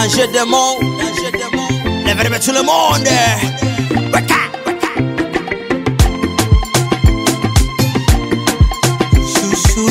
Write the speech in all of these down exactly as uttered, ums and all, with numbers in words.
danger des mots, lève-le tout le monde. Waka, waka. Chouchou.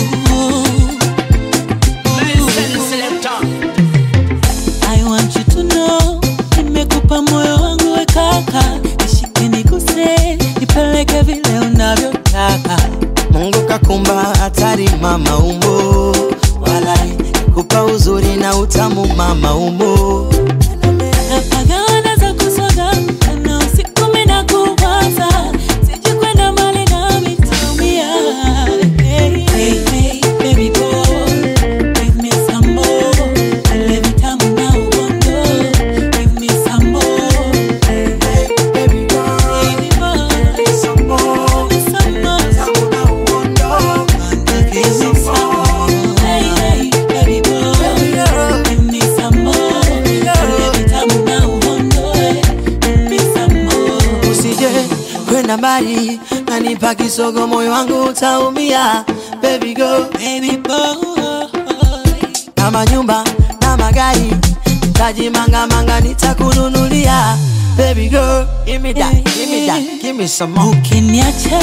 I want you to know, nimekupa moyo wangu we kaka, nishike nikuse, nipeleke vile unavyotaka. Mungu kakumba hatari mama umbo, walai kupa uzuri na utamu mama umbo. Napagawana za kusoga, na usiku mina kuwaza, siji kwenda mbali na mitumia. Hey, hey, hey, baby boy, give me some more. Ile vitamu na uondo, give me some more. Hey, hey, baby girl, Baby boy, give me some more. give me some more. Tamu na uondo, give me some more. Hey, hey, baby boy, give me some more. Ile vitamu na uondo, give me some more. Usije kwenda mbali, nanipa kisogo moyo wangu utaumia. Baby girl, Baby boy, kama nyumba na magari, nitaji manga manga nitakununulia. Baby girl, give me that, give me that, give me some more. ukiniacha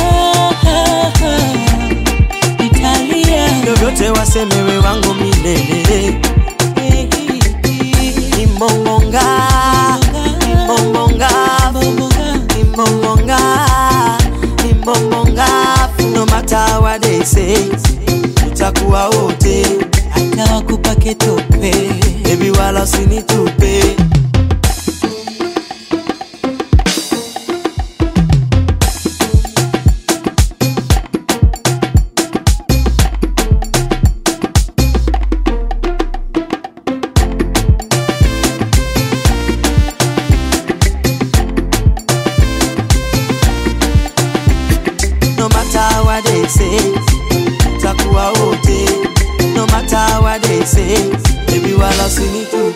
nitalia. Vyovyote wasemewe wangu milele. Imbongonga, imbongonga, imbongonga, imbongonga. No matter what they say, tutakuwa wote. Hata wakupake tope, Baby wala usinitupe. No matter what they say, tutakuwa wote. No matter what they say, baby wala usinitupe.